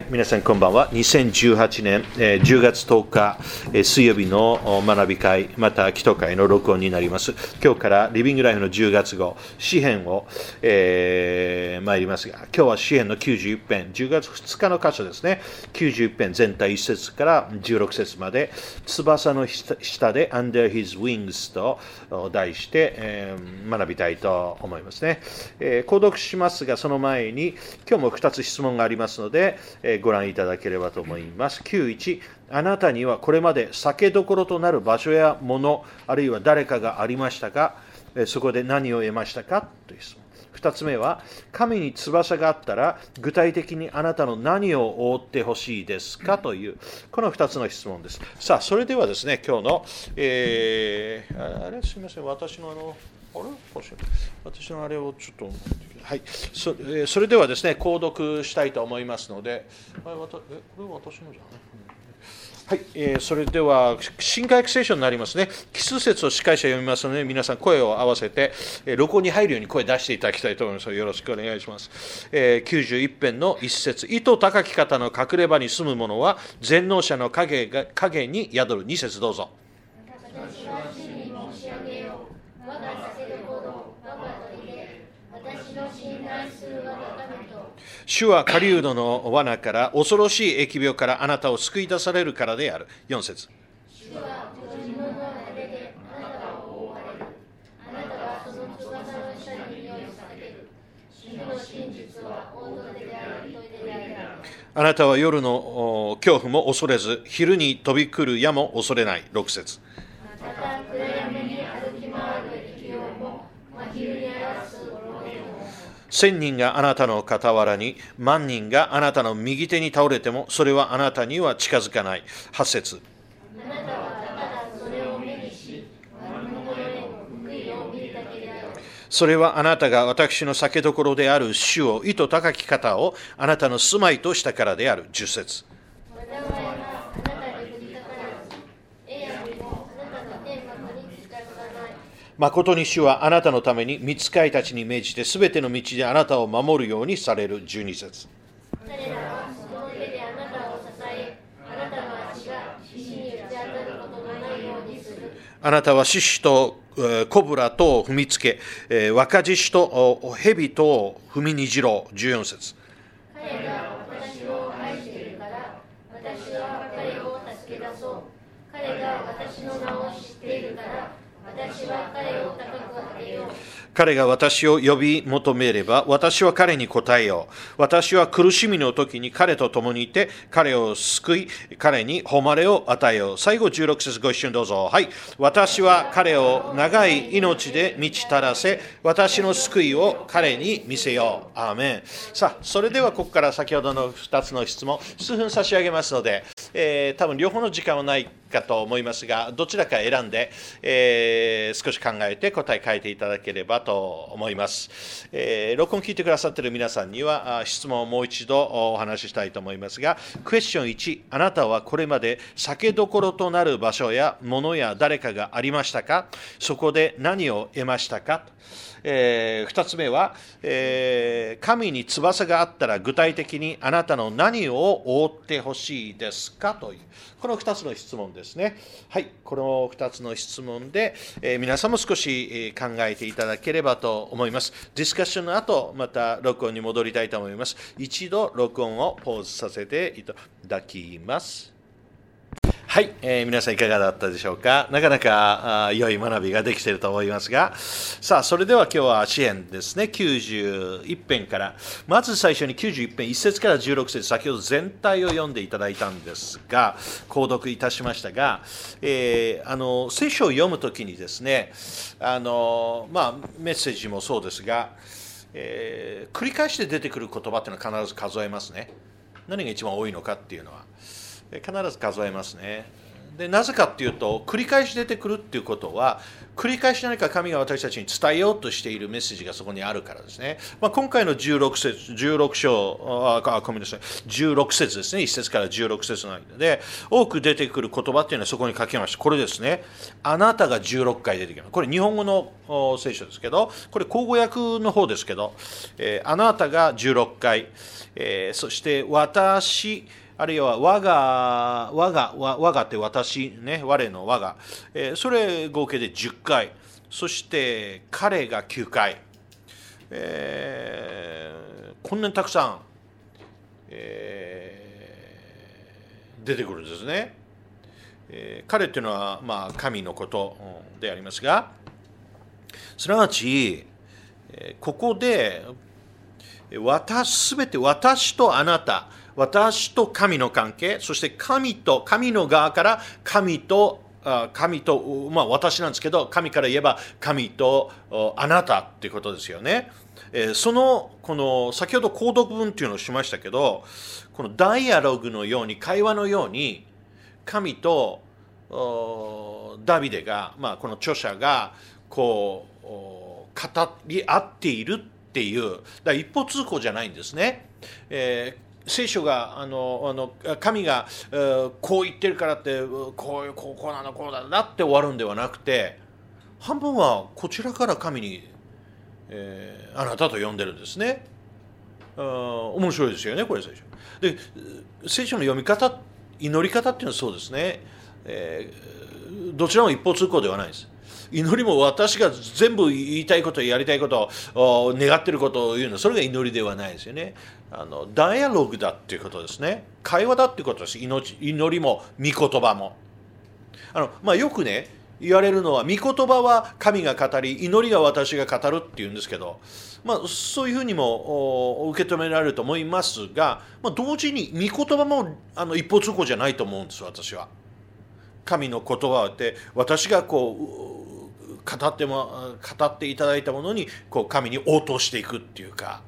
皆さんこんばんは。2018年10月10日水曜日の学び会、また祈祷会の録音になります。今日からリビングライフの10月号、詩編を、参りますが、今日は詩編の91編、10月2日の箇所ですね。91編全体1節から16節まで、翼の下で Under His Wings と題して、学びたいと思いますね。購読しますが、その前に今日も2つ質問がありますので、ご覧いただければと思います。91、あなたにはこれまで酒どころとなる場所やもの、あるいは誰かがありましたか？そこで何を得ましたか？という質問。2つ目は、神に翼があったら具体的にあなたの何を覆ってほしいですか？というこの2つの質問です。さあ、それではですね、今日の、すみません、私のあれをちょっと、はい、それではですね、購読したいと思いますので、これは私のじゃない。はい、それでは、新海約聖書になりますね。奇数節を司会者読みますので、皆さん声を合わせて、録音に入るように声を出していただきたいと思いますので、よろしくお願いします。91編の1節、意図高き方の隠れ場に住む者は、全能者の影に宿る。2節どうぞ。私は主に申し上げよう。我が酒どころ、我が砦、私の信頼する我が神と。主は狩人の罠から、恐ろしい疫病からあなたを救い出されるからである。4節。主はご自分の砦であなたを覆われる。あなたはその翼の下に身を避ける。主の真実は大砦であり、砦である。あなたは夜の恐怖も恐れず、昼に飛び来る矢も恐れない。6節。また暗闇に歩き回る疫病も、真昼に荒らす漏れも。1000人があなたの傍らに、万人があなたの右手に倒れても、それはあなたには近づかない。8節。あなたはただそれを目にし、悪者への報いを見るだけである。それはあなたが私の酒どころである主を、意図高き方をあなたの住まいとしたからである。10節。誠に主はあなたのために御使いたちに命じてすべての道であなたを守るようにされる。12節。彼らはその手であなたを支え、あなたの足が石に打ち当たることがないようにする。あなたは獅子とコブラとを踏みつけ、若獅子と蛇とを踏みにじろう。14節。彼が私を愛しているから、私は彼を助け出そう。彼が私の名を知っているから、私は彼を高く上げよう。彼が私を呼び求めれば、私は彼に答えよう。私は苦しみの時に彼と共にいて、彼を救い、彼に誉れを与えよう。最後16節ご一緒にどうぞ。はい。私は彼を長い命で満ちたらせ、私の救いを彼に見せよう。アーメン。さあ、それではここから先ほどの2つの質問、数分差し上げますので、多分両方の時間はないかと思いますが、どちらか選んで、少し考えて答え書いていただければと思います。録音聞いてくださっている皆さんには質問をもう一度お話ししたいと思いますが、クエスチョン1、あなたはこれまで酒どころとなる場所や物や誰かがありましたか？そこで何を得ましたか？2つ目は、神に翼があったら具体的にあなたの何を覆ってほしいですか？というこの2つの質問ですね。はい、この2つの質問で、皆さんも少し考えていただければと思います。ディスカッションの後、また録音に戻りたいと思います。一度録音をポーズさせていただきます。はい、皆さんいかがだったでしょうか。なかなか良い学びができていると思いますが、さあ、それでは今日は詩編ですね、91編から、まず最初に91編、1節から16節、先ほど全体を読んでいただいたんですが、購読いたしましたが、聖書を読むときにですね、メッセージもそうですが、繰り返して出てくる言葉っていうのは必ず数えますね。何が一番多いのかっていうのは。必ず数えますね。 でなぜかっていうと、繰り返し出てくるっていうことは、繰り返し何か神が私たちに伝えようとしているメッセージがそこにあるからですね。今回の16節、ごめんなさい、16節ですね。1節から16節の間で、多く出てくる言葉っていうのはそこに書きました。これですね。あなたが16回出てきます。これ日本語の聖書ですけど、これ口語訳の方ですけど、あなたが16回、そして私、あるいは我がって私ね、我の我が、それ合計で10回、そして彼が9回、こんなにたくさん、出てくるんですね。彼っていうのは、神のことでありますが、すなわち、ここで、すべて私とあなた、私と神の関係、そして神の側から神と、私なんですけど、神から言えば神とあなたっていうことですよね。この先ほど購読文っていうのをしましたけど、このダイアログのように、会話のように、神とダビデが、この著者がこう語り合っているっていう、一方通行じゃないんですね。聖書が神がこう言ってるからってこうなのこうだなって終わるんではなくて、半分はこちらから神に、あなたと呼んでるんですね。面白いですよね、これ聖書で。聖書の読み方、祈り方っていうのはそうですね、どちらも一方通行ではないです。祈りも私が全部言いたいこと、やりたいこと、願っていることを言うの、それが祈りではないですよね。ダイアログだっていうことですね。会話だっていうことです。祈りも御言葉も。よくね、言われるのは、御言葉は神が語り、祈りは私が語るっていうんですけど、そういうふうにも受け止められると思いますが、同時に御言葉も一方通行じゃないと思うんです、私は。神の言葉って私がこう語っていただいたものにこう神に応答していくっていうか、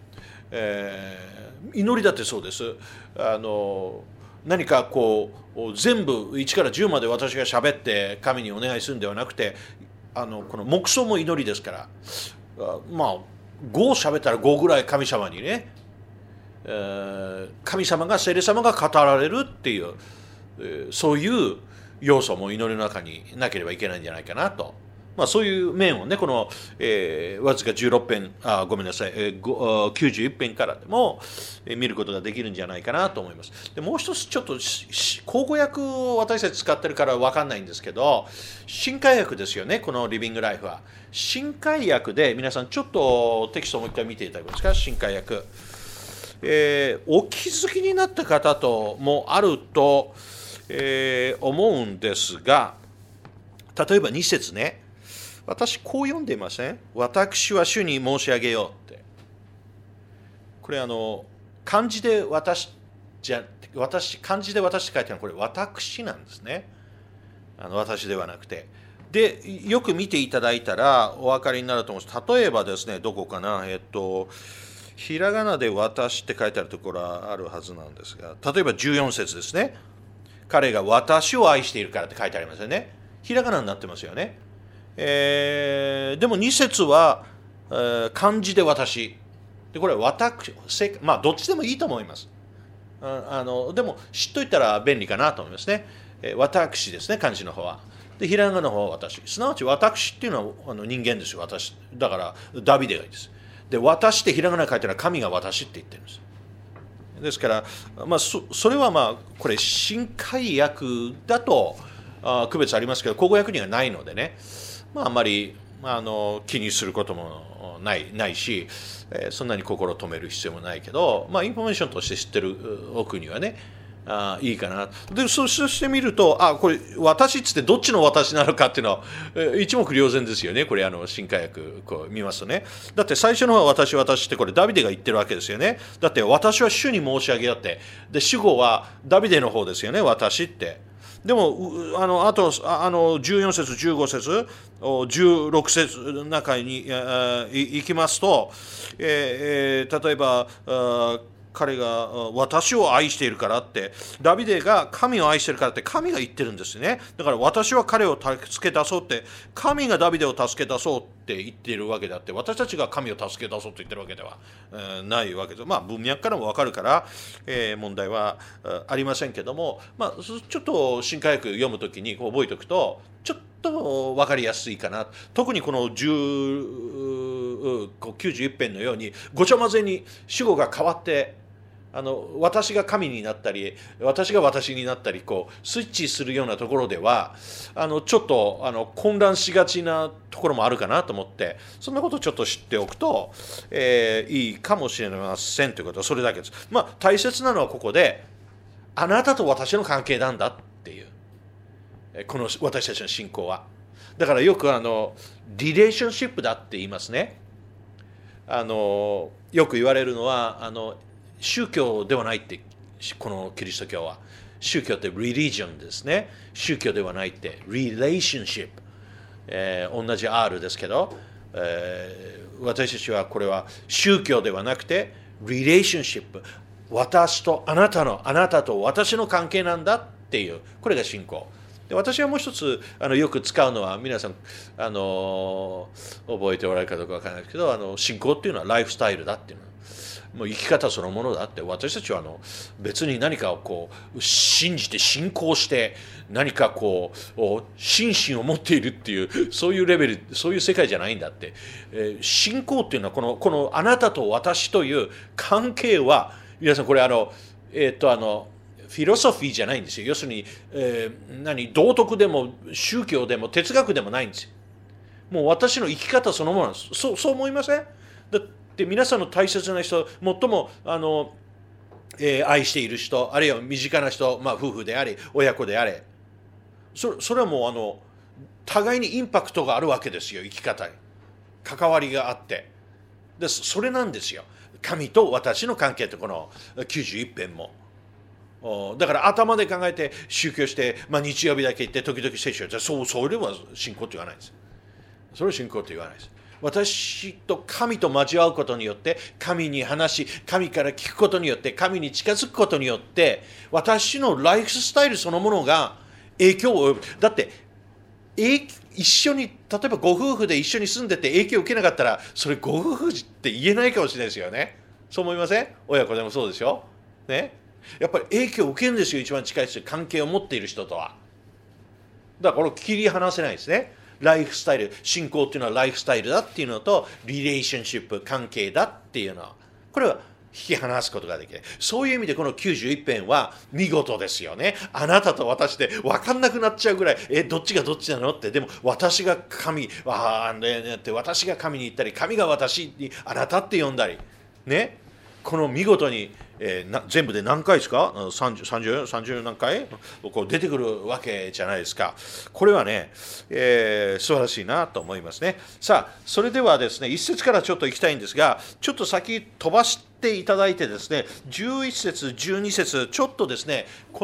祈りだってそうです。何かこう全部1から10まで私が喋って神にお願いするんではなくて、この黙想も祈りですから、5喋ったら5ぐらい神様にね、神様が聖霊様が語られるっていう、そういう要素も祈りの中になければいけないんじゃないかなと。そういう面をね、この、わずか16編、ごめんなさい、91編からでも、見ることができるんじゃないかなと思います。でもう一つちょっと口語訳を私たち使ってるから分かんないんですけど、新海訳ですよね、このリビングライフは。新海訳で皆さんちょっとテキストをもう一回見ていただけますか。新海訳、お気づきになった方ともあると、思うんですが、例えば2節ね、私こう読んでいません？私は主に申し上げようって。これ漢字で私漢字で私って書いてあるのはこれ私なんですね。私ではなくて。で、よく見ていただいたらお分かりになると思います。例えばですね、どこかな、ひらがなで私って書いてあるところはあるはずなんですが、例えば14節ですね。彼が私を愛しているからって書いてありますよね。ひらがなになってますよね。でも2節は、漢字で私。でこれは私、どっちでもいいと思います。でも知っといたら便利かなと思いますね。私ですね、漢字の方は。で、ひらがなの方は私。すなわち私っていうのは人間ですよ、私。だからダビデがいいです。で、私ってひらがな書いてるのは神が私って言ってるんです。ですから、それはこれ新海訳だと区別ありますけど、口語訳にはないのでね、あんまり気にすることもないし、そんなに心を止める必要もないけど、インフォメーションとして知ってるおくにはね、いいかな。で、そうしてみると、これ私っつってどっちの私なのかっていうのは一目瞭然ですよね。これ新海訳こう見ますとね。だって最初の方は私ってこれダビデが言ってるわけですよね。だって私は主に申し上げよって。で、主語はダビデの方ですよね、私って。でもあと14節15節16節の中に行きますと、例えば彼が私を愛しているからって、ダビデが神を愛しているからって神が言ってるんですね。だから私は彼を助け出そうって、神がダビデを助け出そうって言っているわけであって、私たちが神を助け出そうと言ってるわけではないわけです。文脈からも分かるから、問題はありませんけども、ちょっと新科学読むときに覚えておくとちょっと分かりやすいかな。特にこの91編のようにごちゃ混ぜに主語が変わって、私が神になったり私が私になったりスイッチするようなところではちょっと混乱しがちなところもあるかなと思って、そんなことをちょっと知っておくと、いいかもしれませんということはそれだけです。大切なのはここであなたと私の関係なんだっていう、この私たちの信仰は。だからよくリレーションシップだって言いますね。よく言われるのは宗教ではないって、このキリスト教は宗教って religion ですね。宗教ではないって relationship、同じ R ですけど、私たちはこれは宗教ではなくて relationship、 私とあなたの、あなたと私の関係なんだっていう、これが信仰で。私はもう一つよく使うのは、皆さん覚えておられるかどうかわからないですけど、信仰っていうのはライフスタイルだっていうの、もう生き方そのものだって。私たちは別に何かを信じて信仰して何か心身を持っているっていう、そういうレベル、そういう世界じゃないんだって。信仰っていうのはこのあなたと私という関係は、皆さんこれフィロソフィーじゃないんですよ。要するに、道徳でも宗教でも哲学でもないんですよ。もう私の生き方そのものなんです。そう思いません？だって皆さんの大切な人、最も愛している人、あるいは身近な人、夫婦であれ親子であれ、それはもう互いにインパクトがあるわけですよ。生き方に関わりがあって、でそれなんですよ。神と私の関係ってこの91編も。だから頭で考えて宗教して、日曜日だけ行って時々聖書をやって、それは信仰と言わないです。それは信仰と言わないです。私と神と交わることによって、神に話し、神から聞くことによって、神に近づくことによって、私のライフスタイルそのものが影響を及ぶ。だって一緒に、例えばご夫婦で一緒に住んでて影響を受けなかったら、それご夫婦って言えないかもしれないですよね。そう思いません？親子でもそうですよね。やっぱり影響を受けるんですよ。一番近い人、関係を持っている人とは。だからこれ切り離せないですね。ライフスタイル、信仰っていうのはライフスタイルだっていうのと、リレーションシップ、関係だっていうのは、これは引き離すことができない。そういう意味でこの91編は見事ですよね。あなたと私で分かんなくなっちゃうぐらい、どっちがどっちなのって。でも私が神、私が神に言ったり、神が私にあなたって呼んだりね。この見事に、全部で何回ですか、30何回出てくるわけじゃないですか。これはね、素晴らしいなと思いますね。さあ、それではですね、1節からちょっと行きたいんですが、ちょっと先飛ばしていただいてですね、11節12節ちょっとですね、こ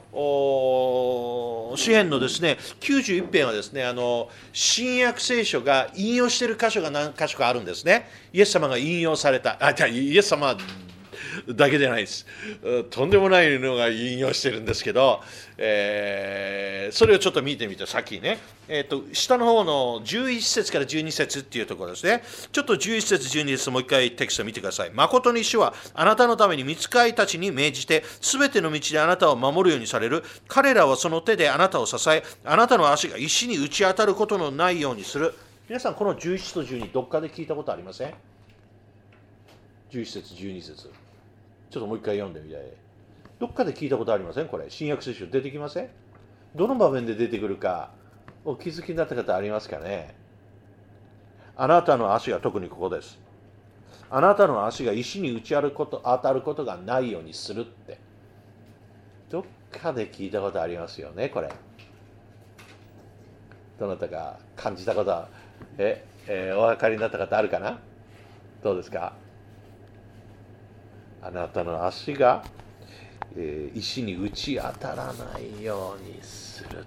の詩編のですね91編はですね、新約聖書が引用している箇所が何箇所かあるんですね。イエス様が引用された、イエス様だけじゃないです。とんでもないのが引用してるんですけど、それをちょっと見てみて、さっきね、下の方の11節から12節っていうところですね。ちょっと11節12節もう一回テキスト見てください。誠に主はあなたのために御使いたちに命じて、すべての道であなたを守るようにされる。彼らはその手であなたを支え、あなたの足が石に打ち当たることのないようにする。皆さんこの11と12どっかで聞いたことありません？11節12節ちょっともう一回読んでみたい。どっかで聞いたことありません？これ新約聖書出てきません？どの場面で出てくるかお気づきになった方ありますかね？あなたの足が、特にここです。あなたの足が石に当たることがないようにするって、どっかで聞いたことありますよね。これどなたか感じたことはお分かりになった方あるかな？どうですか？あなたの足が、石に打ち当たらないようにするって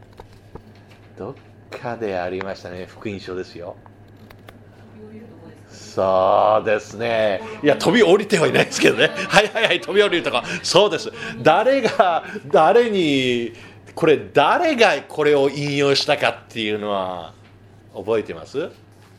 どっかでありましたね。福音書ですよ。 そうですね。いや、飛び降りてはいないですけどね。はいはいはい、飛び降りるとか。そうです。誰がこれを引用したかっていうのは覚えてます？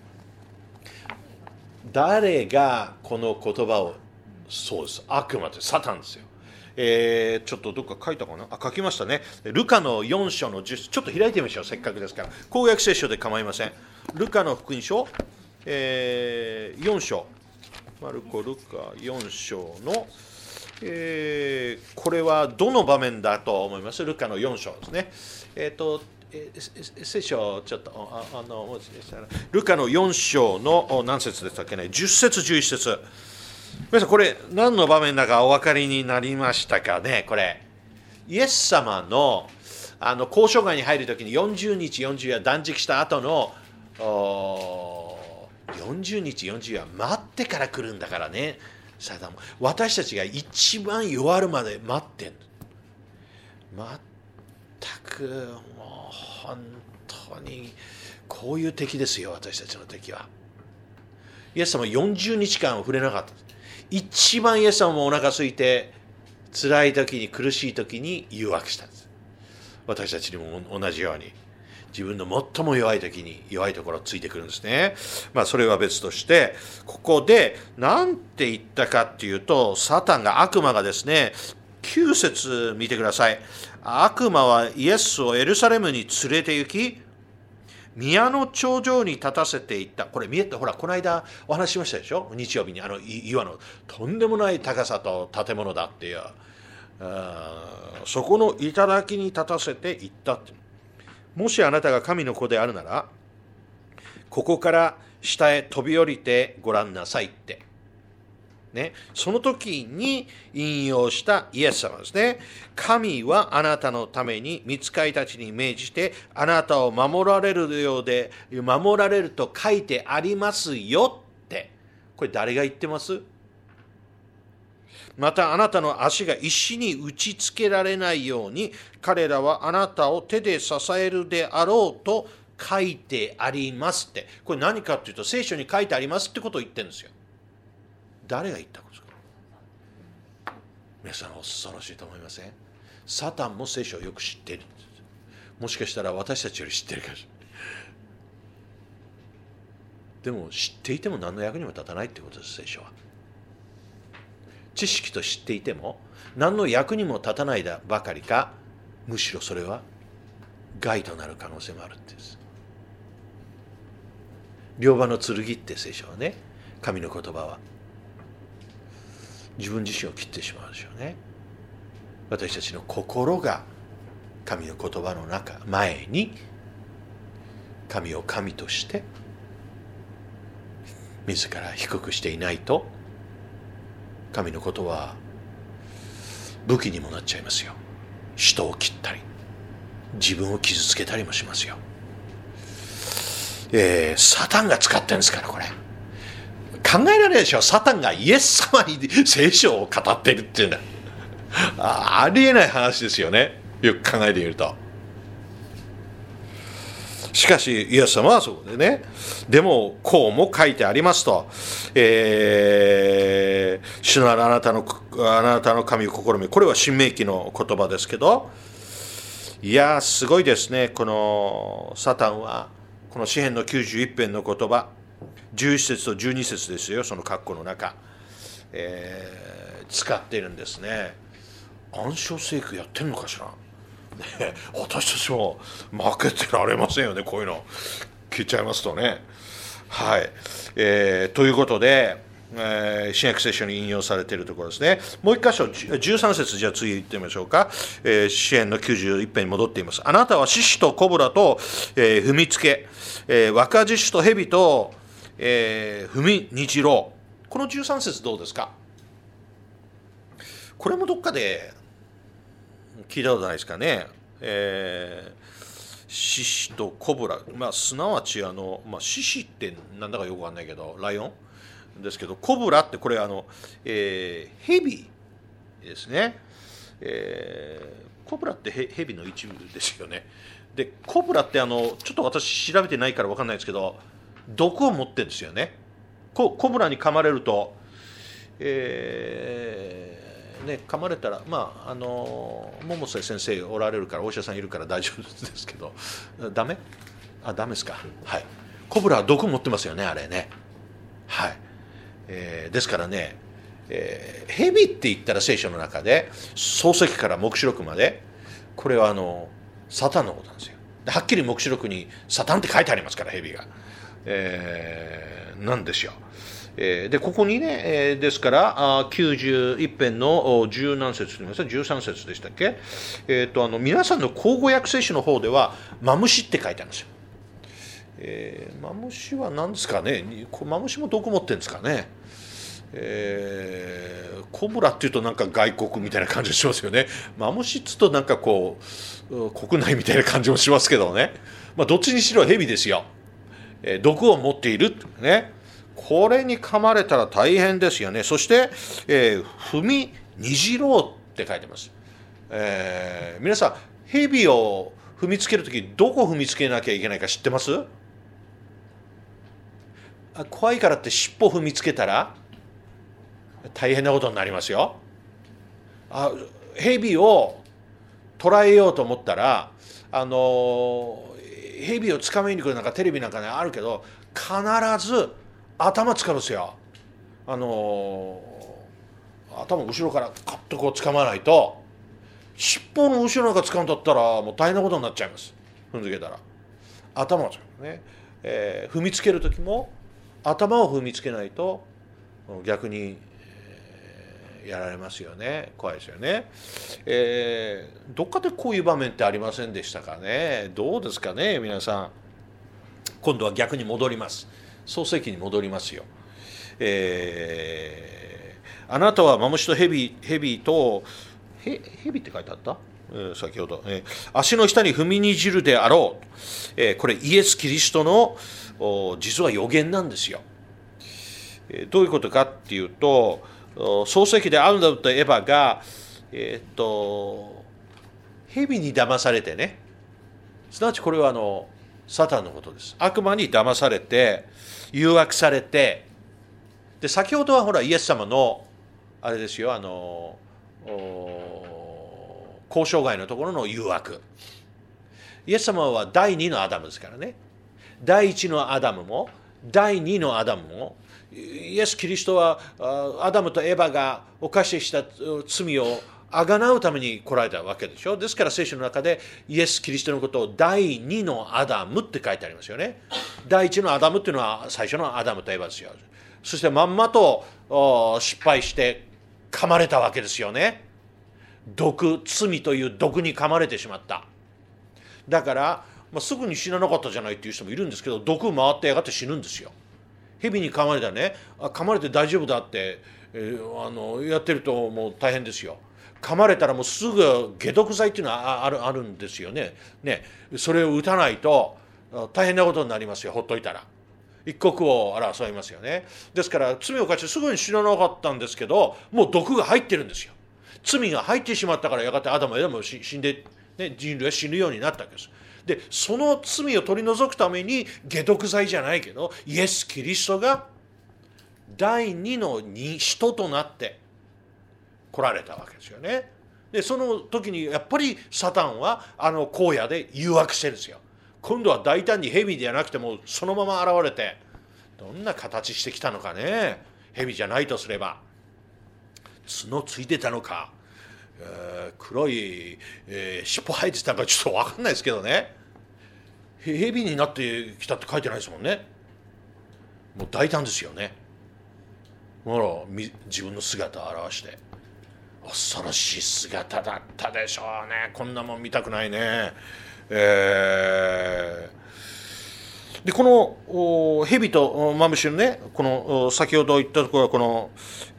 誰がこの言葉を、そうです。悪魔です。サタンですよ。ちょっとどっか書いたかな、書きましたね。ルカの4章の10、ちょっと開いてみましょう、せっかくですから。公約聖書で構いません。ルカの福音書、4章。ルカ4章の、これはどの場面だと思います？ルカの4章ですね。聖書ちょっともしでしたらルカの4章の何節でしたっけね、10節11節。皆さんこれ何の場面だかお分かりになりましたかね。これイエス様の交渉外に入るときに40日40夜断食した後の40日40夜待ってから来るんだからね。私たちが一番弱るまで待ってん。全くもう本当にこういう敵ですよ、私たちの敵は。イエス様40日間触れなかった。一番イエス様もお腹空いて辛い時に苦しい時に誘惑したんです。私たちにも同じように自分の最も弱い時に弱いところをついてくるんですね。それは別として、ここで何て言ったかっていうと、サタンが、悪魔がですね、9節見てください。悪魔はイエスをエルサレムに連れて行き、宮の頂上に立たせていった。これ見えて、ほら、この間お話ししましたでしょ、日曜日に。岩のとんでもない高さと建物だっていう、そこの頂に立たせていったって。もしあなたが神の子であるなら、ここから下へ飛び降りてごらんなさいって。ね、その時に引用したイエス様ですね。神はあなたのために御使いたちに命じてあなたを守られるようで、守られると書いてありますよって。これ誰が言ってます？またあなたの足が石に打ちつけられないように彼らはあなたを手で支えるであろうと書いてありますって。これ何かっていうと、聖書に書いてありますってことを言ってるんですよ。誰が言ったことですか？皆さん恐ろしいと思いません？サタンも聖書をよく知っているんです。もしかしたら私たちより知ってるかもしれない。でも知っていても何の役にも立たないってことです。聖書は知識と知っていても何の役にも立たないばかりか、むしろそれは害となる可能性もあるんです。両刃の剣って聖書はね、神の言葉は自分自身を切ってしまうでしょうね。私たちの心が神の言葉の前に神を神として自ら低くしていないと、神のことは武器にもなっちゃいますよ。人を切ったり自分を傷つけたりもしますよ。サタンが使ってるんですから。これ考えられないでしょ。サタンがイエス様に聖書を語っているっていうのはありえない話ですよね。よく考えてみると。しかしイエス様はそこでね、でもこうも書いてありますと、主なるあなたの神を試み。これは新明記の言葉ですけど、いやすごいですね。このサタンはこの詩編の91編の言葉、11節と12節ですよ、その括弧の中、使っているんですね。暗唱聖句やってるのかしら、ね、私たちも負けてられませんよね、こういうの聞いちゃいますとね。はい、ということで、新約聖書に引用されているところですね。もう一箇所、13節、じゃあ次行ってみましょうか。詩編の91編に戻っています。あなたは獅子とコブラと、踏みつけ、若獅子と蛇と、踏みにじろう。この13節どうですか？これもどっかで聞いたことないですかね。獅子とコブラ、すなわち獅子ってなんだかよくわかんないけどライオンですけど、コブラってこれ蛇ですね。コブラって蛇の一部ですよね。でコブラってちょっと私調べてないからわかんないですけど、毒を持ってるんですよね。 コブラに噛まれると、噛まれたら、百瀬先生おられるから、お医者さんいるから大丈夫ですけど、ダメですか。はい。コブラは毒持ってますよね、あれね。はい。ですからね、蛇って言ったら聖書の中で、創世記から黙示録まで、これはサタンのことなんですよ。はっきり黙示録にサタンって書いてありますから、蛇が。なんですよ。で、ここにね、ですから、91編の十何節と言いました、13節でしたっけ。皆さんの口語訳聖書の方では、マムシって書いてあるんですよ。マムシは何ですかね。マムシも毒持ってるんですかね。コブラっていうとなんか外国みたいな感じがしますよね。マムシっつうとなんかこう国内みたいな感じもしますけどね。どっちにしろヘビですよ。毒を持っているね。これに噛まれたら大変ですよね。そして、踏みにじろうって書いてます。皆さんヘビを踏みつけるときどこ踏みつけなきゃいけないか知ってます？怖いからって尻尾踏みつけたら大変なことになりますよ。ヘビを捕らえようと思ったらヘビをつかめに来るなんかテレビなんかねあるけど必ず頭つかむんですよ。頭後ろからカッとこうつかまないと尻尾の後ろなんかつかんだったらもう大変なことになっちゃいます。踏んづけたら頭をつかむね、踏みつける時も頭を踏みつけないと逆にやられますよね。怖いですよね。どっかでこういう場面ってありませんでしたかね。どうですかね皆さん。今度は逆に戻ります。創世記に戻りますよ。あなたはマムシとヘビとヘビって書いてあった、先ほど、足の下に踏みにじるであろう、これイエス・キリストの実は予言なんですよ。どういうことかっていうと創世記でアダムとエバが蛇に騙されてね、すなわちこれはサタンのことです。悪魔に騙されて誘惑されて、で先ほどはほらイエス様のあれですよ、交渉外のところの誘惑。イエス様は第二のアダムですからね。第一のアダムも第二のアダムもイエス・キリストはアダムとエバが犯してきた罪をあがなうために来られたわけでしょ。ですから聖書の中でイエス・キリストのことを第二のアダムって書いてありますよね。第一のアダムっていうのは最初のアダムとエバですよ。そしてまんまと失敗して噛まれたわけですよね。罪という毒に噛まれてしまった。だから、すぐに死ななかったじゃないっていう人もいるんですけど、毒回ってやがって死ぬんですよ。蛇に噛まれたね、噛まれて大丈夫だって、やってるともう大変ですよ。噛まれたらもうすぐ解毒剤っていうのはあるんですよね。それを打たないと大変なことになりますよ。ほっといたら一刻を争いますよね。ですから罪を犯してすぐに死ななかったんですけど、もう毒が入ってるんですよ。罪が入ってしまったからやがてアダムエバも死んで、人類は死ぬようになったわけです。でその罪を取り除くために解毒剤じゃないけどイエス・キリストが第二の人となって来られたわけですよね。でその時にやっぱりサタンは荒野で誘惑してるんですよ。今度は大胆に蛇じゃなくてもそのまま現れて、どんな形してきたのかね。蛇じゃないとすれば角ついてたのか、黒い、尻尾生えてたのかちょっと分かんないですけどね。蛇になってきたって書いてないですもんね。もう大胆ですよね。ほら自分の姿を現して恐ろしい姿だったでしょうね。こんなもん見たくないね。でこの蛇とマムシのね、この先ほど言ったところはこの、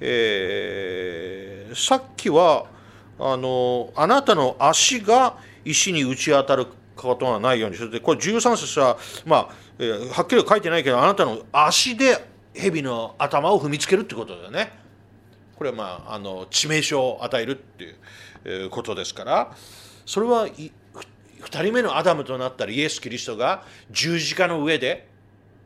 さっきはあなたの足が石に打ち当たることがないようにして、これ13節ははっきり書いてないけど、あなたの足で蛇の頭を踏みつけるってことだよね。これは致命傷を与えるっていうことですから、それは2人目のアダムとなったイエス・キリストが十字架の上で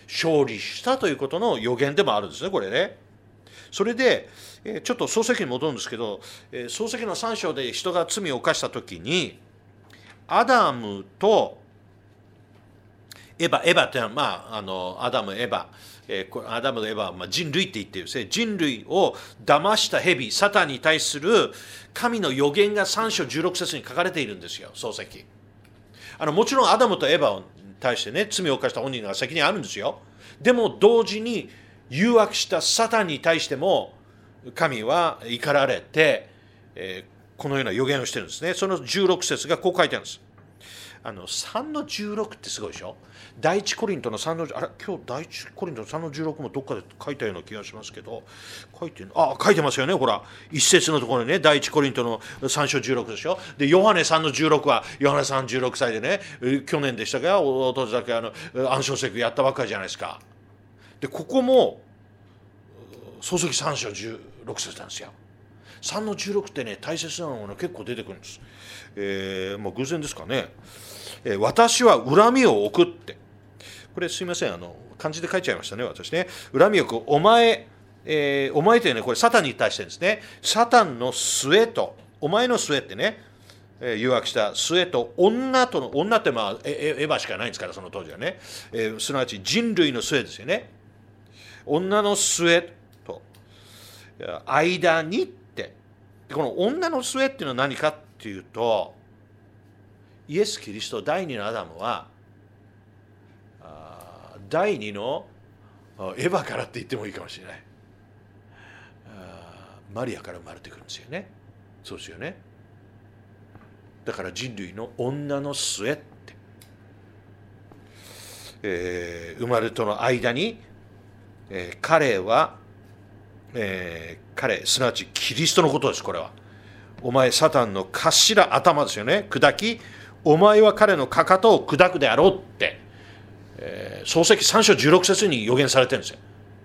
勝利したということの予言でもあるんですね、これね。それで、ちょっと創世記に戻るんですけど、創世記の3章で人が罪を犯したときに、アダムとエヴァっていうのは、アダム、エヴァ、アダムとエヴァは人類って言ってるんですね。人類を騙した蛇、サタンに対する神の予言が3章16節に書かれているんですよ、創世記。もちろんアダムとエヴァに対してね、罪を犯した本人が責任あるんですよ。でも同時に誘惑したサタンに対しても神は怒られて、このような予言をしてるんですね。その16節がこう書いてあるんです。3の16ってすごいでしょ。第一コリントの3の今日第一コリントの3の16もどっかで書いたような気がしますけど、書いてますよね。ほら、一節のところにね、第一コリントの3章16でしょ。で、ヨハネ3の16は、ヨハネさん16歳でね、去年でしたが、おととしだけ暗唱聖句やったばっかりじゃないですか。で、ここも創世記3章16節なんですよ。3の16ってね、大切なのが結構出てくるんです。偶然ですかね。私は恨みを送って、これすいません、漢字で書いちゃいましたね、私ね。恨みを送って、お前というね、これサタンに対してですね、サタンの末と、お前の末ってね、誘惑した末と女ってエヴァしかないんですから、その当時はね。すなわち人類の末ですよね。女の末と、間にって、この女の末っていうのは何かっていうと、イエス・キリスト第二のアダムは第二のエヴァからって言ってもいいかもしれない。マリアから生まれてくるんですよね。そうですよね。だから人類の女の末って、生まれとの間に、彼は、すなわちキリストのことです。これはお前サタンの頭ですよね。砕き、お前は彼のかかとを砕くであろうって、創世記3章16節に予言されてるんですよ。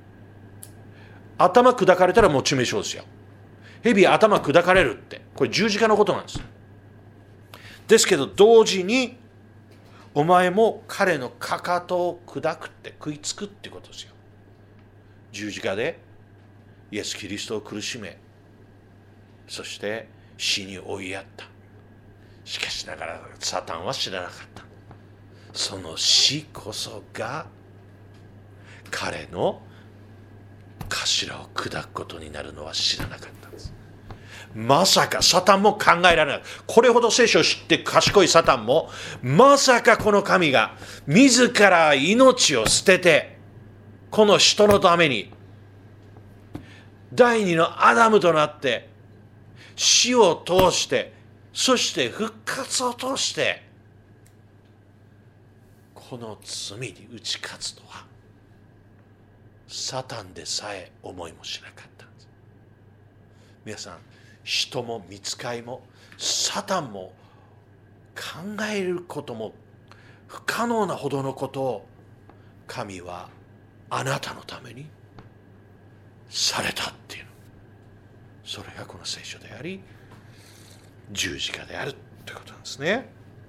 頭砕かれたらもう致命傷ですよ。蛇頭砕かれるって、これ十字架のことなんです。ですけど同時にお前も彼のかかとを砕くって食いつくってことですよ。十字架でイエス・キリストを苦しめ、そして死に追いやった。しかしながらサタンは知らなかった。その死こそが彼の頭を砕くことになるのは知らなかったんです。まさかサタンも考えられない。これほど聖書を知って賢いサタンも、まさかこの神が自ら命を捨てて、この人のために第二のアダムとなって死を通して、そして復活を通してこの罪に打ち勝つとはサタンでさえ思いもしなかったんです。皆さん、人も御使いもサタンも考えることも不可能なほどのことを神はあなたのためにされたっていうの、それがこの聖書であり十字架であるということなんですね。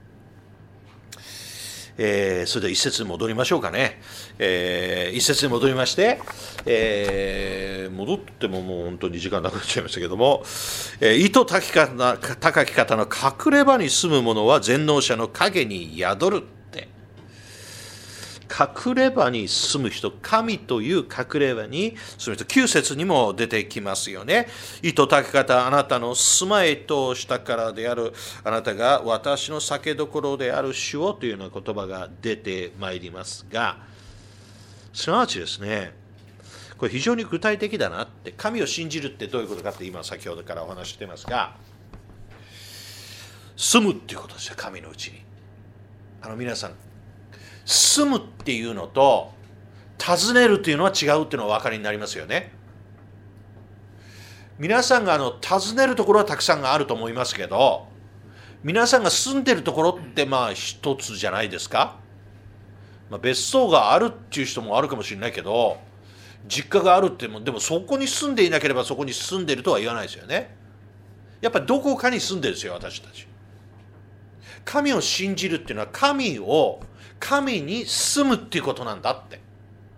それでは一節に戻りましょうかね。一節に戻りまして、戻ってももう本当に時間なくなっちゃいましたけども、糸高き方の隠れ場に住む者は全能者の影に宿るって、隠れ場に住む人、神という隠れ場に住む人、9節にも出てきますよね。糸高き方、あなたの住まいとしたからである、あなたが私の酒どころである主をというような言葉が出てまいりますが、すなわちですね、これ非常に具体的だなって、神を信じるってどういうことかって今先ほどからお話ししてますが、住むっていうことですよ、神のうちに。皆さん、住むっていうのと訪ねるっていうのは違うっていうのはお分かりになりますよね。皆さんが訪ねるところはたくさんあると思いますけど、皆さんが住んでるところって一つじゃないですか。別荘があるっていう人もあるかもしれないけど、実家があるってでもそこに住んでいなければそこに住んでるとは言わないですよね。やっぱりどこかに住んでるんですよ、私たち。神を信じるっていうのは神に住むっていうことなんだって。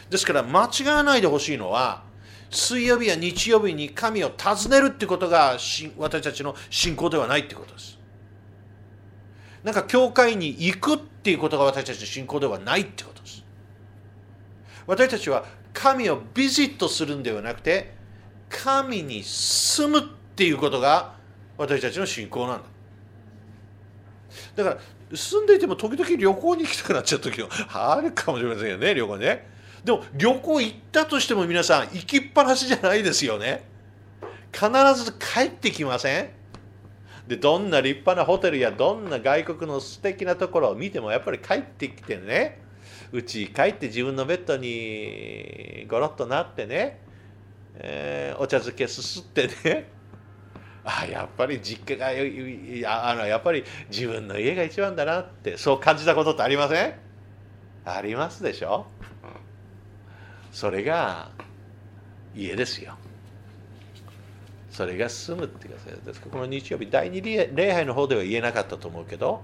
ですから間違わないでほしいのは、水曜日や日曜日に神を訪ねるってことが私たちの信仰ではないってことです。なんか教会に行くっていうことが私たちの信仰ではないってことです。私たちは神をビジットするんではなくて、神に住むっていうことが私たちの信仰なんだ。だから住んでいても時々旅行に行きたくなっちゃう時もあるかもしれませんよね、旅行ね。でも旅行行ったとしても皆さん行きっぱなしじゃないですよね。必ず帰ってきません？で、どんな立派なホテルやどんな外国の素敵なところを見てもやっぱり帰ってきてね、うち帰って自分のベッドにゴロッとなってね、お茶漬けすすってね、やっぱり実家がやっぱり自分の家が一番だなってそう感じたことってありません？ありますでしょ。それが家ですよ。それが住むっていうか、ですからこの日曜日第二礼拝の方では言えなかったと思うけど、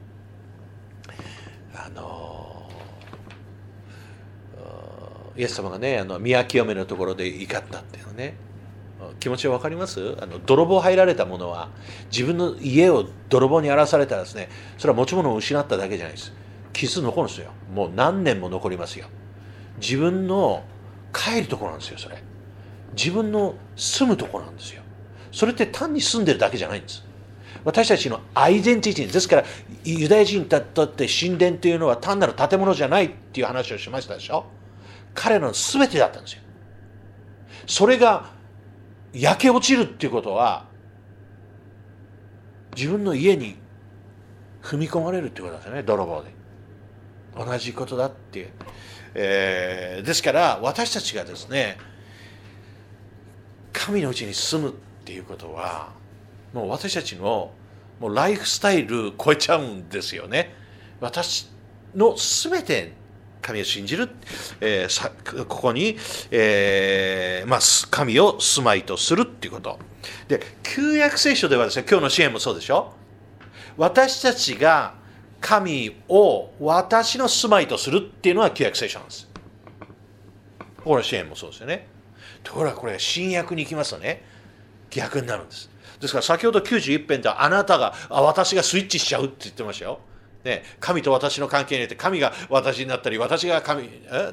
イエス様がね、宮清めのところで怒ったっていうのね、気持ちは分かります？泥棒入られた者は自分の家を泥棒に荒らされたらですね、それは持ち物を失っただけじゃないです。傷残るんですよ。もう何年も残りますよ。自分の帰るところなんですよ。それ自分の住むところなんですよ。それって単に住んでるだけじゃないんです。私たちのアイデンティティですから、ユダヤ人にとって神殿というのは単なる建物じゃないっていう話をしましたでしょ。彼らの全てだったんですよ。それが焼け落ちるっていうことは、自分の家に踏み込まれるっていうことですよね、泥棒で。同じことだっていう。ですから私たちがですね、神のうちに住むっていうことは、もう私たちのもうライフスタイル超えちゃうんですよね。私のすべて神を信じる、ここに、神を住まいとするっていうこと。で、旧約聖書ではですね、今日の支援もそうでしょ。私たちが神を私の住まいとするっていうのは旧約聖書なんです。これ支援もそうですよね。ところがこれ新約に行きますとね、逆になるんです。ですから先ほど91編では私がスイッチしちゃうって言ってましたよ。ね、神と私の関係によって神が私になったり、私が私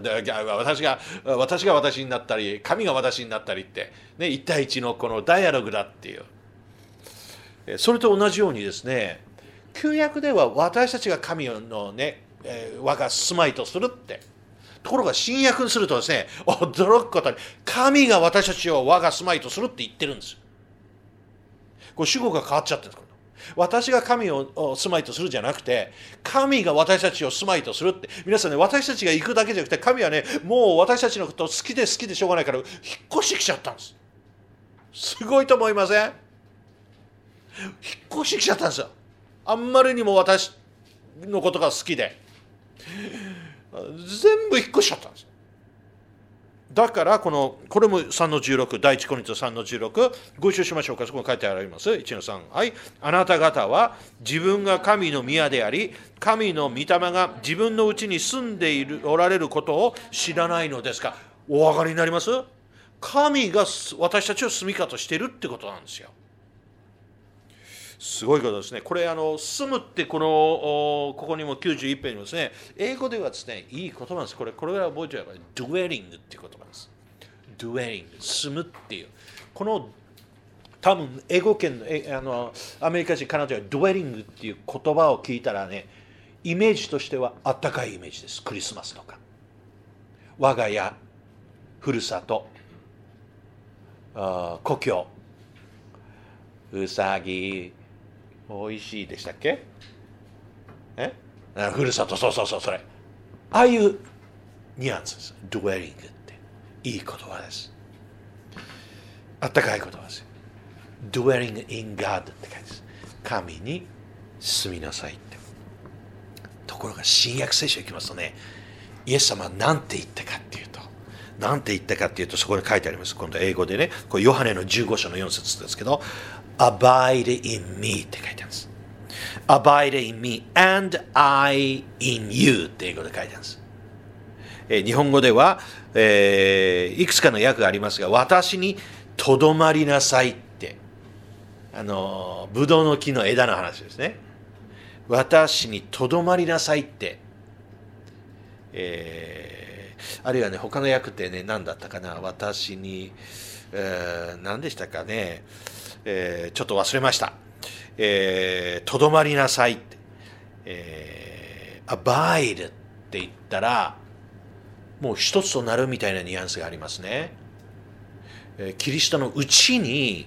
になったり、神が私になったりって、ね、一対一のこのダイアログだっていう。それと同じようにですね、旧約では私たちが神のね、我が住まいとするって。ところが新約にするとですね、驚くことに神が私たちを我が住まいとするって言ってるんです。これ主語が変わっちゃってるんです。私が神を住まいとするじゃなくて、神が私たちを住まいとするって。皆さんね、私たちが行くだけじゃなくて、神はね、もう私たちのこと好きでしょうがないから引っ越してきちゃったんです。すごいと思いません？引っ越してきちゃったんですよ。あんまりにも私のことが好きで全部引っ越しちゃったんです。だからこれも3の16、第一コリント3の16、ご一緒しましょうか。そこに書いてあります。1の3。はい。あなた方は自分が神の宮であり、神の御霊が自分のうちに住んでおられることを知らないのですか。お分かりになります？神が私たちを住みかとしているってことなんですよ。すごいことですね。これ住むってここにも91編にもですね、英語ではですね、いい言葉なんです。これぐらい覚えておけば、dwelling っていう言葉なんです。dwelling、住むっていう。この多分英語圏のアメリカ人、カナダは dwelling っていう言葉を聞いたらね、イメージとしてはあったかいイメージです。クリスマスとか。我が家、ふるさと、故郷、うさぎ、おいしいでしたっけ？ふるさと、そうそれ。ああいうニュアンスです。dwelling っていい言葉です。あったかい言葉です。dwelling in God って書いてます。神に住みなさいって。ところが新約聖書に行きますとね、イエス様は何て言ったかっていうと、そこに書いてあります。今度英語でね、これヨハネの15章の4節ですけど、Abide in me って書いてあるんです。Abide in me and I in you って英語で書いてあるんです。 日本語では、いくつかの訳がありますが、私にとどまりなさいって、ブドウの木の枝の話ですね。私にとどまりなさいって、あるいはね、他の訳ってね、何だったかな、私に、何でしたかね、ちょっと忘れました。とどまりなさいって、abide って言ったら、もう一つとなるみたいなニュアンスがありますね。キリストのうちに、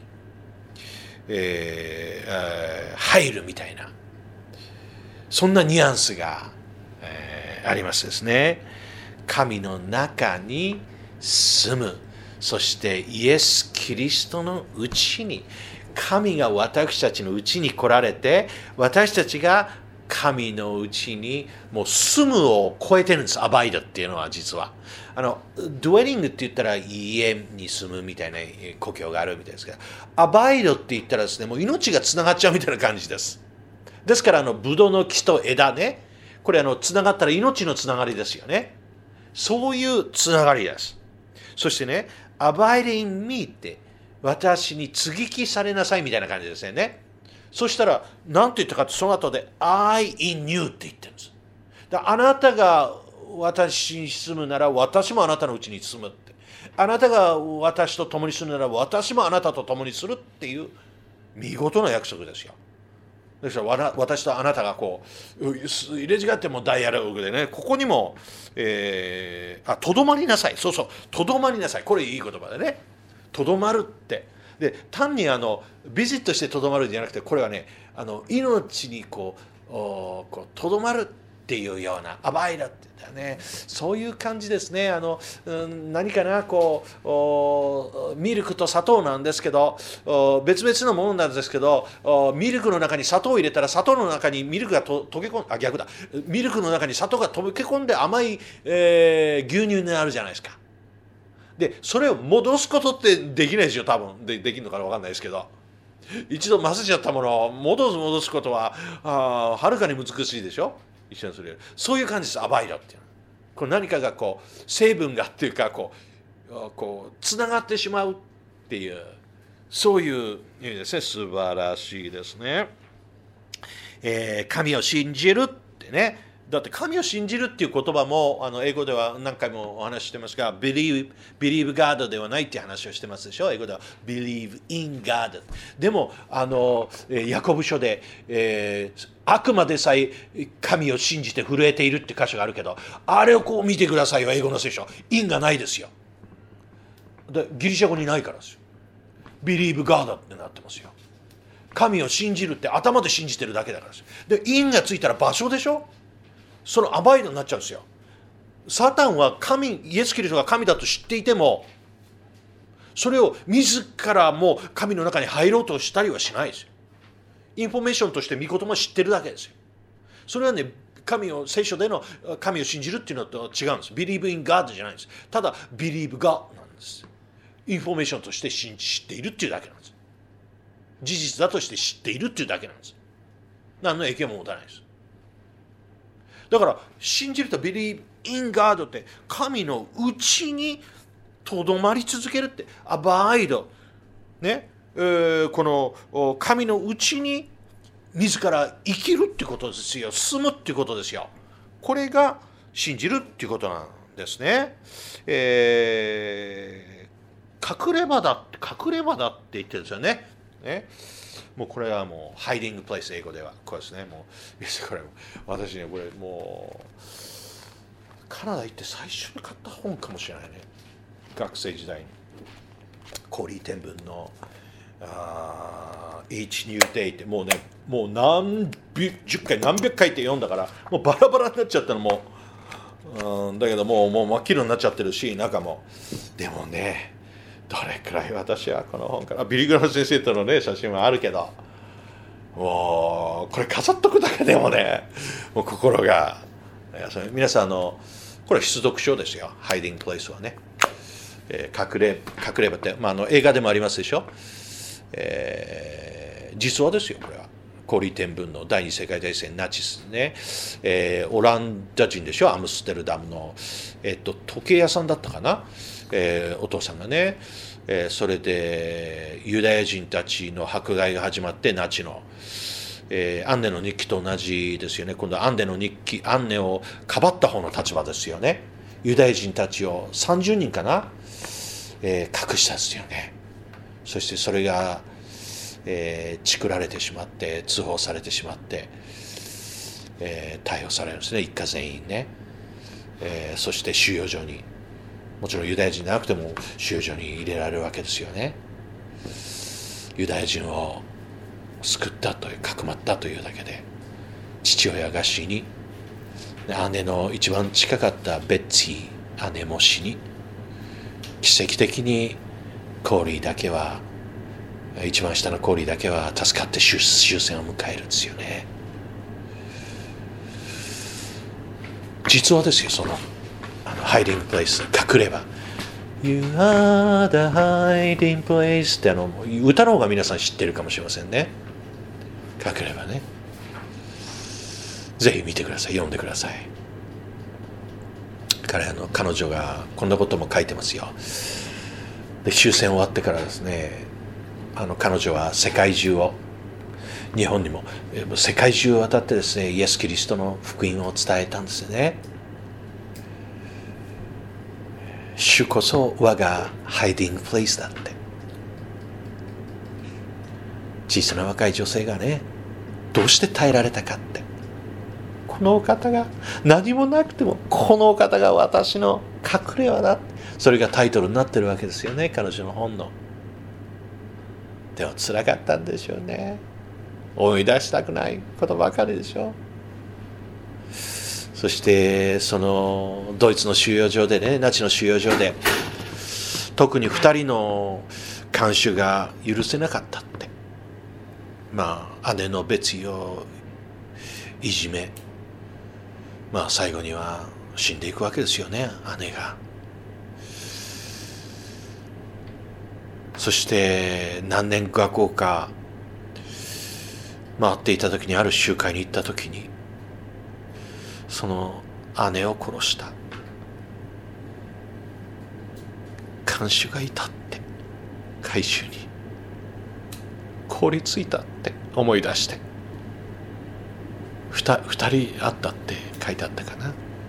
入るみたいな、そんなニュアンスが、ありますですね。神の中に住む。そしてイエス・キリストのうちに、神が私たちのうちに来られて、私たちが神のうちにもう住むを超えてるんです。アバイドっていうのは実は。ドゥエリングって言ったら家に住むみたいな故郷があるみたいですけど、アバイドって言ったらですね、もう命がつながっちゃうみたいな感じです。ですからブドウの木と枝ね、これつながったら命のつながりですよね。そういうつながりです。そしてね、abide in me って私に接ぎ木されなさいみたいな感じですよね。そしたら何て言ったかって、その後で I in you って言ってるんです。あなたが私に住むなら私もあなたのうちに住むって。あなたが私と共にするなら私もあなたと共にするっていう見事な約束ですよ。ですから私とあなたがこう入れ違ってもダイアログでね、ここにもとどまりなさい。そうそう、とどまりなさい。これいい言葉でね。とどまるって。で、単にビジットしてとどまるんじゃなくて、これはね、命にとどまるっていうような、アバイダって言ったね、そういう感じですね。何かな、ミルクと砂糖なんですけど、別々のものなんですけど、ミルクの中に砂糖を入れたら、砂糖の中にミルクが溶け込ん、逆だ。ミルクの中に砂糖が溶け込んで甘い、牛乳になるじゃないですか。で、それを戻すことってできないですよ、多分。できるのか分かんないですけど。一度混ぜちゃったものを戻すことは、はるかに難しいでしょ。一緒にするより。そういう感じです、アバイドっていうのは。これ何かが成分がっていうか、つながってしまうっていう、そういう意味ですね。素晴らしいですね。神を信じるってね。だって神を信じるっていう言葉も英語では何回もお話ししてますが、believe God ではないっていう話をしてますでしょ。英語では believe in God。でもヤコブ書で、あくまでさえ神を信じて震えているって箇所があるけど、あれを見てくださいよ、英語の聖書。in がないですよ。でギリシャ語にないからですよ。believe God ってなってますよ。神を信じるって頭で信じてるだけだからですよ。で in がついたら場所でしょ。そのアバイドになっちゃうんですよ。サタンはイエス・キリストが神だと知っていても、それを自らも神の中に入ろうとしたりはしないですよ。インフォメーションとして御言葉を知ってるだけですよ。それはね、聖書での神を信じるっていうのと違うんです。Believe in God じゃないんです。ただ Believe God なんです。インフォメーションとして知っているっていうだけなんです。事実だとして知っているっていうだけなんです。何の影響も持たないです。だから信じると Believe in God って神のうちにとどまり続けるって、Abide ね、この神のうちに自ら生きるってことですよ。住むってことですよ。これが信じるっていうことなんですね。隠れ場だって言ってるんですよね。もうこれはもうハイディングプレイス、英語ではこれですね。もうこれ私ね、これもうカナダ行って最初に買った本かもしれないね。学生時代にコーリー・テンブンのEach New Day ってもう何十回何百回って読んだからもうバラバラになっちゃったのもだけどもう真っ黄色になっちゃってるし、中もでもね、どれくらい私はこの本からビリー・グラム先生とのね写真はあるけど、もうこれ飾っとくだけでもね、もう心が皆さんこれは必読書ですよ。ハイディングプレイスはね、隠れ場って、映画でもありますでしょ。実話ですよ、これは。 氷天文の第二次世界大戦ナチスね、オランダ人でしょ、アムステルダムの、時計屋さんだったかな、お父さんがね、それでユダヤ人たちの迫害が始まって、ナチの、アンネの日記と同じですよね。今度はアンネの日記、アンネをかばった方の立場ですよね。ユダヤ人たちを30人かな、隠したんですよね。そしてそれが、チクられてしまって、通報されてしまって、逮捕されるんですね、一家全員ね。そして収容所に、もちろんユダヤ人じゃなくても収容所に入れられるわけですよね。ユダヤ人を救ったという、かくまったというだけで、父親が死に、姉の一番近かったベッツィ姉も死に、奇跡的にコーリーだけは、一番下のコーリーだけは助かって終戦を迎えるんですよね。実はですよ、そのハイディングプレイス、隠れ場、You are the hiding place って歌の方が皆さん知ってるかもしれませんね。隠れ場ね。ぜひ見てください、読んでください。彼女がこんなことも書いてますよ。で、終戦終わってからですね、彼女は世界中を、日本にも世界中を渡ってですね、イエス・キリストの福音を伝えたんですよね。主こそ我がハイディングプレイスだって。小さな若い女性がね、どうして耐えられたかって、このお方が何もなくても、このお方が私の隠れ家だ、それがタイトルになってるわけですよね、彼女の本の。でも辛かったんでしょうね。思い出したくないことばかりでしょう。そしてそのドイツの収容所でね、ナチの収容所で特に2人の看守が許せなかったって、姉のベツィをいじめ、最後には死んでいくわけですよね、姉が。そして何年後か回っていた時に、ある集会に行った時に、その姉を殺した看守がいたって、回収に凍りついたって思い出して、二人あったって書いてあったかな。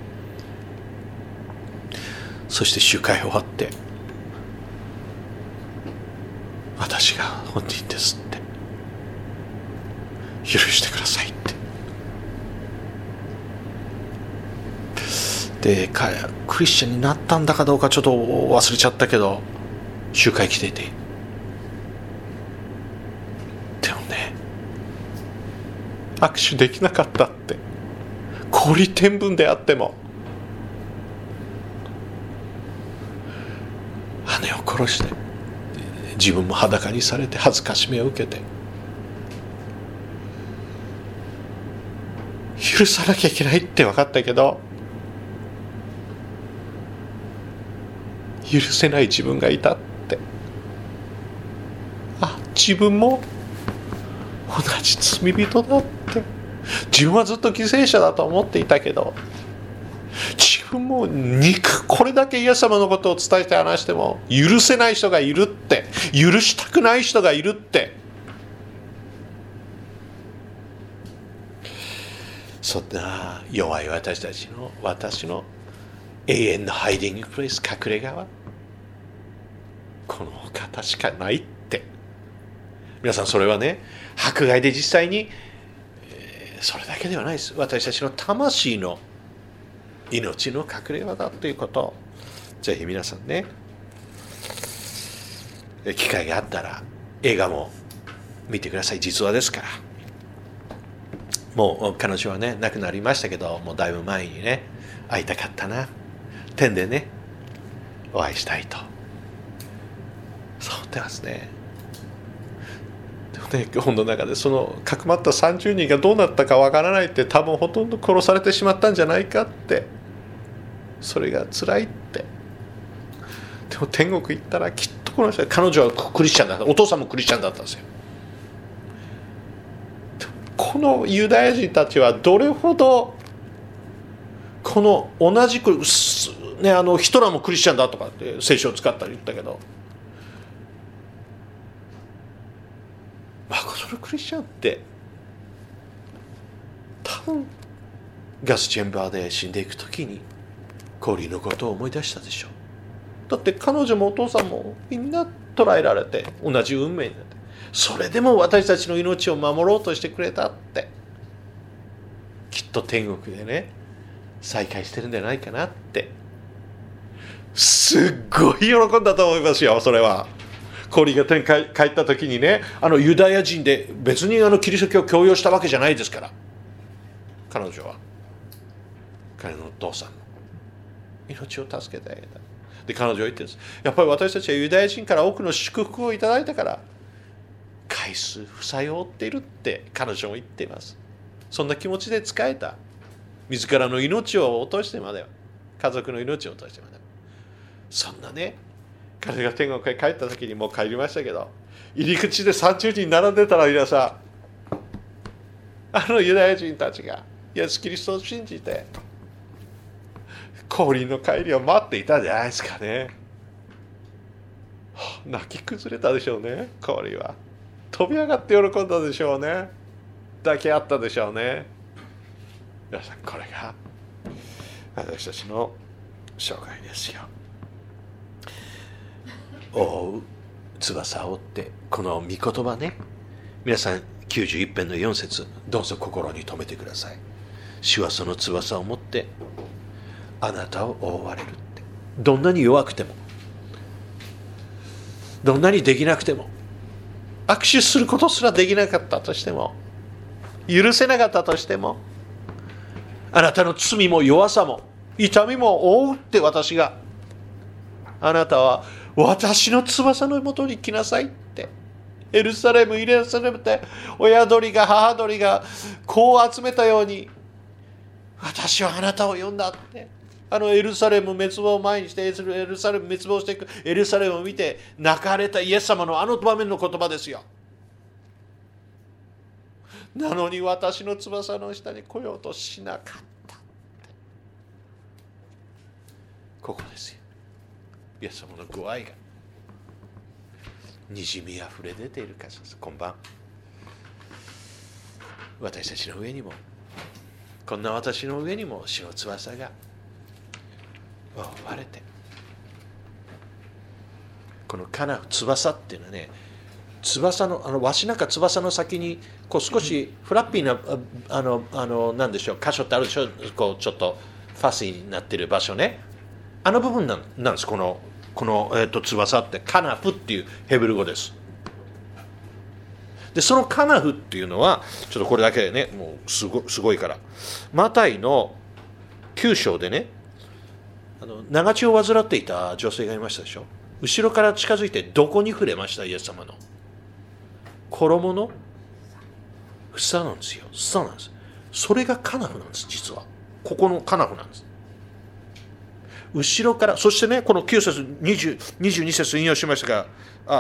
そして集会終わって、私が本人ですって、許してくださいって。で、彼はクリスチャンになったんだかどうかちょっと忘れちゃったけど、集会来てて、でもね、握手できなかったって。氷天文であっても、姉を殺して、自分も裸にされて恥ずかしめを受けて、許さなきゃいけないって分かったけど、許せない自分がいたって。自分も同じ罪人だって。自分はずっと犠牲者だと思っていたけど、自分もこれだけイエス様のことを伝えて話しても許せない人がいるって、許したくない人がいるって。そんな弱い私の永遠のハイディングプレイス、隠れ家はこのお方しかないって。皆さん、それはね、迫害で実際に、それだけではないです。私たちの魂の命の隠れ家だということを、ぜひ皆さんね、機会があったら映画も見てください。実話ですから。もう彼女はね、亡くなりましたけど、もうだいぶ前にね、会いたかったな、天でね、お会いしたいとそう思ってますね。でもね、本の中でそのかくまった30人がどうなったかわからないって、多分ほとんど殺されてしまったんじゃないかって、それが辛いって。でも天国行ったらきっとこの人、彼女はクリスチャンだった、お父さんもクリスチャンだったんですよ。 このユダヤ人たちはどれほどこの同じく、ね、ヒトラーもクリスチャンだとかって聖書を使ったり言ったけど、そのクリスチャンって多分ガスチェンバーで死んでいくときにコーリーのことを思い出したでしょう。だって彼女もお父さんもみんな捕らえられて同じ運命になって、それでも私たちの命を守ろうとしてくれたって、きっと天国でね再会してるんじゃないかなって、すっごい喜んだと思いますよ。それはコーリーが天に帰った時にね、ユダヤ人で別にキリスト教を強要したわけじゃないですから、彼女は彼のお父さんの命を助けてあげた。で彼女は言ってるんです。やっぱり私たちはユダヤ人から多くの祝福をいただいたから返す負債を負っているって彼女も言っています。そんな気持ちで仕えた。自らの命を落としてまでは、家族の命を落としてまでは、そんなね、彼が天国へ帰った時にもう帰りましたけど、入り口で30人並んでたら、皆さんユダヤ人たちがイエス・キリストを信じて降臨の帰りを待っていたんじゃないですかね。泣き崩れたでしょうね。降臨は飛び上がって喜んだでしょうね。抱き合ったでしょうね。皆さん、これが私たちの生涯ですよ。覆う翼を追って、この御言葉ね、皆さん91編の4節、どうぞ心に留めてください。主はその翼を持ってあなたを覆われるって。どんなに弱くても、どんなにできなくても、握手することすらできなかったとしても、許せなかったとしても、あなたの罪も弱さも痛みも覆うって私が、あなたは私の翼のもとに来なさいって。エルサレムって親鳥が母鳥が子を集めたように、私はあなたを呼んだって。エルサレム滅亡を前にして、エルサレム滅亡していくエルサレムを見て泣かれたイエス様の場面の言葉ですよ。なのに私の翼の下に来ようとしなかったって。ここですよ。イエス様のご愛がにじみあふれ出ている箇所です。今晩、私たちの上にも、こんな私の上にも主の翼が覆われて、このカナフ、翼っていうのはね、翼のわしなんか翼の先にこう少しフラッピーななんでしょう、箇所ってあるでしょ。こうちょっとファシーになっている場所ね、部分なんです。この翼ってカナフっていうヘブル語です。でそのカナフっていうのはちょっとこれだけね、もうすごいから、マタイの9章でね、長血を患っていた女性がいましたでしょ。後ろから近づいてどこに触れました？イエス様の衣の房なんですよ。そうなんです。それがカナフなんです。実はここのカナフなんです。後ろから、そしてね、この9節22節引用しましたが、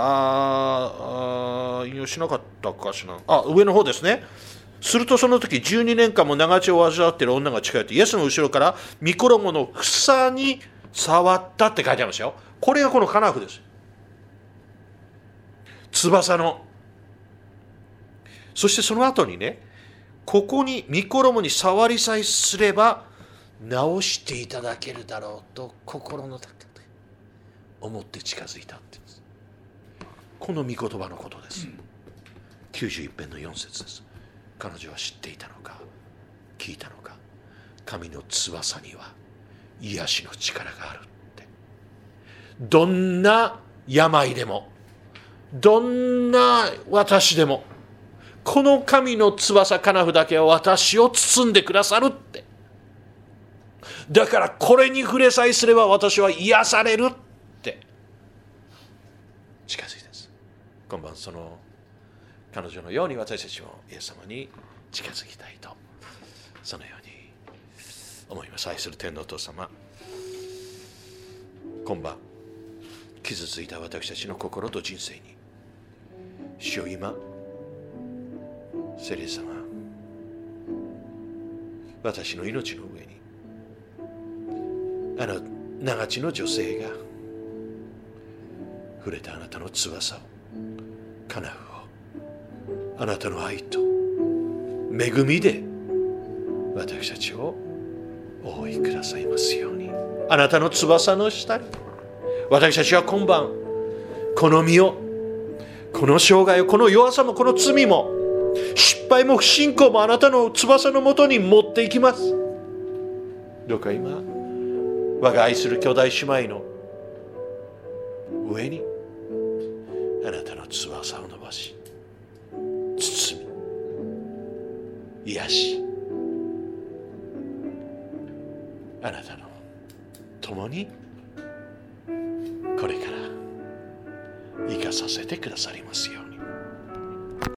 引用しなかったかしら。上の方ですね。するとその時12年間も長血を患っている女が近寄って、イエスの後ろから御衣の房に触ったって書いてありますよ。これがこのカナフです。翼の。そしてその後にね、ここに御衣に触りさえすれば治していただけるだろうと心の中で思って近づいたって言うんです。この御言葉のことです。91編の4節です。彼女は知っていたのか聞いたのか、神の翼には癒しの力があるって。どんな病でも、どんな私でも、この神の翼カナフだけは私を包んでくださるって。だからこれに触れさえすれば私は癒されるって近づいたんです。今晩その彼女のように私たちもイエス様に近づきたいと、そのように思います。愛する天のお父様、今晩傷ついた私たちの心と人生に、主よ今聖霊様私の命の上にあの長地の女性が触れたあなたの翼をカナフをあなたの愛と恵みで私たちを覆いくださいますように。あなたの翼の下に私たちは今晩この身をこの障害をこの弱さもこの罪も失敗も不信仰もあなたの翼のもとに持っていきます。どうか今我が愛する兄弟姉妹の上にあなたの翼を伸ばし包み癒しあなたの共にこれから生かさせてくださりますように。